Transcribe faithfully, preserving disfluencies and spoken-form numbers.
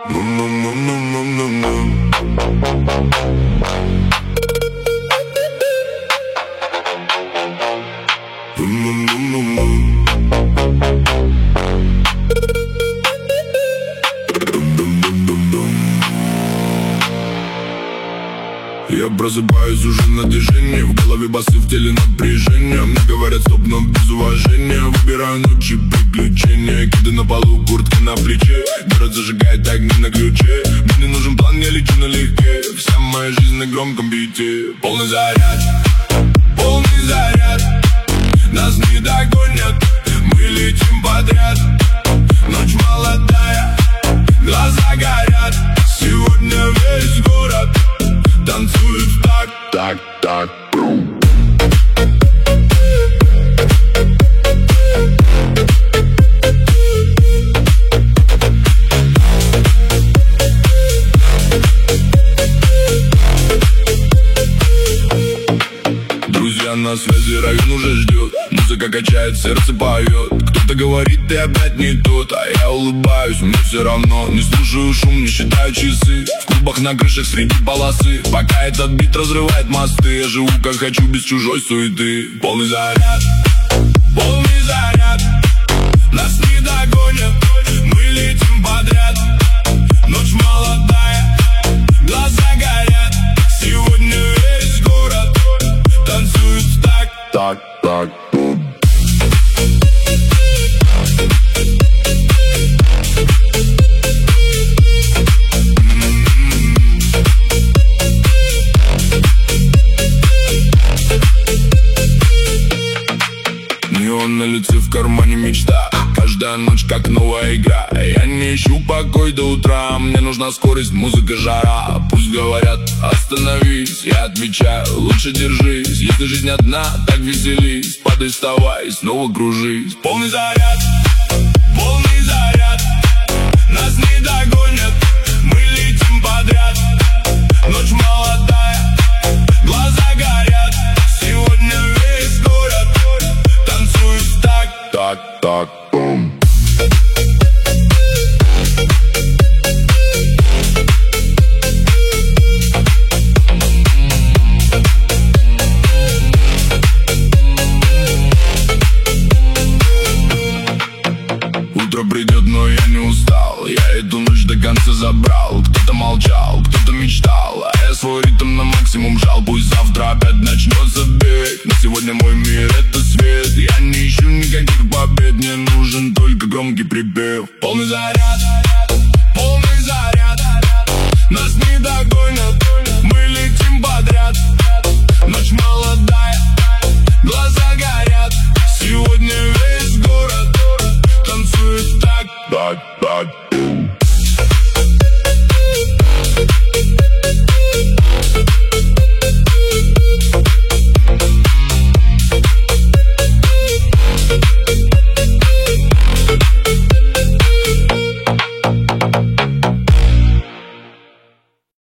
Я просыпаюсь уже на движении, в голове басы, в теле напряжение. Мне говорят стоп, но без уважения. Выбираю ночи приключения, киды на полу, куртки на плече. Город зажигает огни на ключе. Мне не нужен план, я лечу налегке. Вся моя жизнь на громком бите. Полный заряд, полный заряд. Нас не догонят, мы летим подряд. Ночь молодая, глаза горят. Сегодня весь город танцуют так, так, так, брум. Друзья на связи, район уже ждет. Музыка качает, сердце поет. Кто-то говорит, ты опять не тот, а я улыбаюсь, мне все равно. Не слушаю шум, не считаю часы. В клубах на крышах среди полосы. Пока этот бит разрывает мосты, я живу как хочу, без чужой суеты. Полный заряд, полный заряд. Нас не догонят, мы летим подряд. Ночь молодая, глаза горят. Сегодня весь город танцует так, так, так, бум. Неон на лице, в кармане мечта. Каждая ночь как новая игра. Я не ищу покой до утра. Мне нужна скорость, музыка, жара. Пусть говорят, остановись. Я отвечаю, лучше держись. Если жизнь одна, так веселись. Падай, вставай, снова кружись. Полный заряд, полный заряд. Нас не догонят, мы летим подряд. Ночь молодая, глаза горят. Сегодня весь город танцует так, так, так, бум. Утро придет, но я не устал. Я эту ночь до конца забрал. Кто-то молчал, кто-то мечтал, а я свой ритм на максимум жал. Пусть завтра опять начнется бег. Но сегодня мой мир — это свет. Я не ищу никаких побед, мне нужен только громкий припев. Полный заряд, полный заряд. Нас не догонят,